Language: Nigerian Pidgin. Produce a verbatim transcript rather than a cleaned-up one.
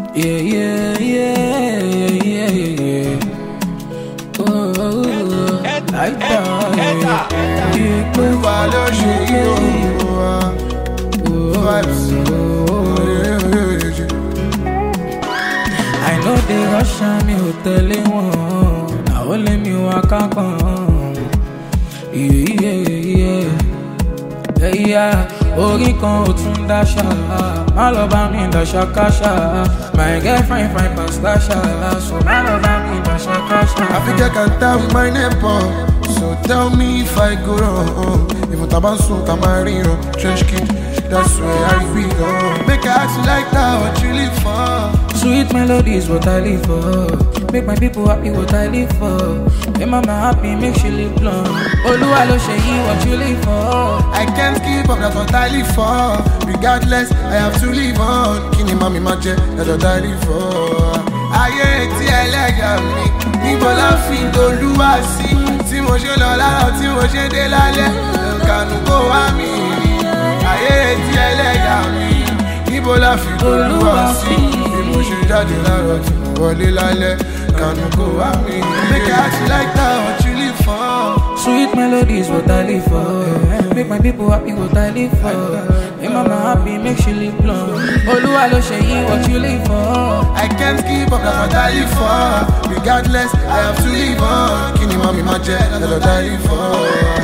Yeah, yeah, yeah, yeah, yeah, yeah. Oh, oh, oh. Like that. Yeah, yeah. I know they rush me, who tell one. Now only me walk on. Yeah, yeah, yeah, yeah. Orí kan ò tún dáṣà, má lọ bá mi dáṣà káṣà. My girlfriend fine pasta ṣá, so má lọ bá mi dáṣà káṣà. Africa can tell my neighbor, so tell me if I go wrong. If I'm tabansu, tamarino, trench kid, that's where I belong. Make I act like that, what you live for? Sweet melodies, what I live for. Make my people happy, what I live for. Make mama happy, make she live long. Oluwa lo ṣe yí, what you live for. I can't keep up, that's what I live for. Regardless, I have to live on. Kini mami ma jẹ, that's what I live for. Ayé tí ẹlẹ́gà mi, níbo la fi dolúwa sí? Tí mo ṣe lọ láàárọ̀, tí mo ṣe dé lálẹ́, kànú kó wá mi. Ayé tí ẹlẹ́gà mi, níbo la fi dolúwa sí? Bí mo ṣe jáde láàárọ̀, tí mo wọlé lálẹ́, kànú kó wá mi. Make I act like that, what you live for? Sweet melodies, what I live for. Make my people happy, what I live for. Make mama happy, make she live long. Oluwa lo ṣe yí, what you live for. I can't keep up, that's what I live for. Regardless, I have to live on. Kini mami ma jẹ, that's what I live for.